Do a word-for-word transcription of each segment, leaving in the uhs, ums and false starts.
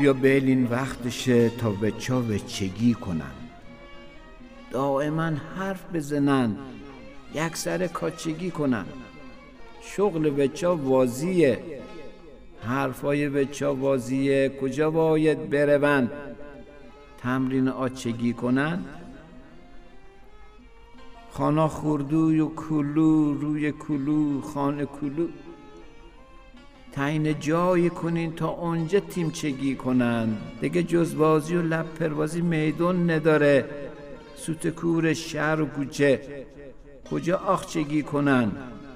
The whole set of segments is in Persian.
بیا بلین وقتشه تا بچا وچگی کنن، دائما حرف بزنن، یک سر کاچگی کنن. شغل بچا وازیه، حرفای بچا وازیه، کجا باید برون تمرین آچگی کنن. خانا خوردوی و کلو روی کلو خانه کلو، تعیین جایی کنین تا اونجا تیمچگی کنن. دیگه جز بازی و لب پروازی میدون نداره، سوت کور شهر و کوچه کجا آخچگی کنن.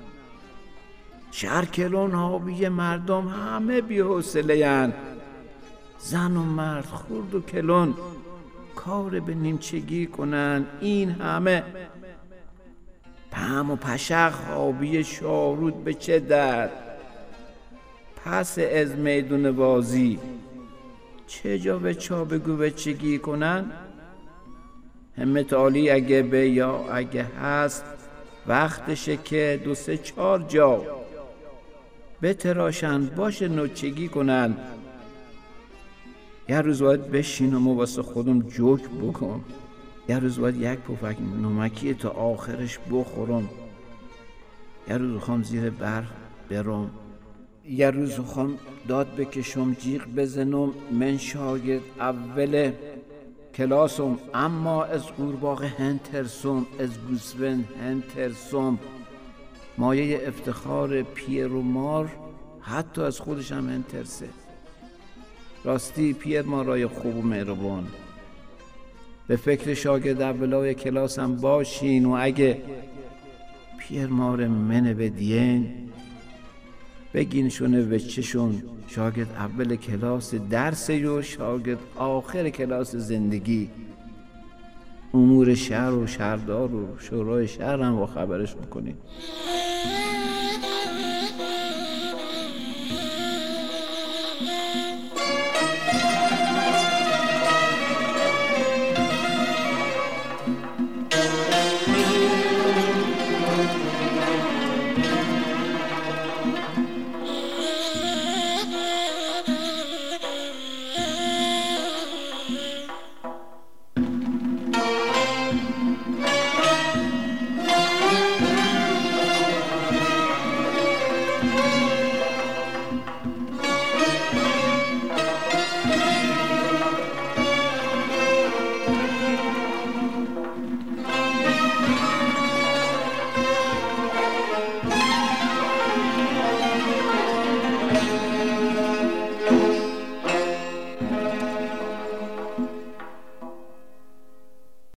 شهر کلون حاوی مردم همه بی حوصله ان، زن و مرد خورد و کلون کار به نیمچگی کنن. این همه پم و پشق حاوی شاهرود به چه درد، پس از میدون بازی چه جا به چا بگو بچگی کنن. همت عالی اگه به یا اگه هست، وقتشه که دو سه چار جا بتراشن باشه نوچگی کنن. یه روز باید بشینم و واسه خودم جوک بکن، یه روز باید یک پفک نمکی تا آخرش بخورم، یه روز خواهم زیر برف برم، یه روز خواهم داد بکشم جیغ بزنم من شاگرد اول کلاسم، اما از قورباغه هن ترسم، از گوسفند هن ترسم. مایه افتخار پیر و مار حتی از خودش هم هن ترسه. راستی پیر مارای خوب و مهربان، به فکر شاگرد اولای کلاسم باشین، و اگه پیر مار منه بدین بگین شونه وچهشون شاگرد اول کلاس درسی و شاگرد آخر کلاس زندگی. امور شهر و شهردار و شورای شهر هم با خبرش میکنین.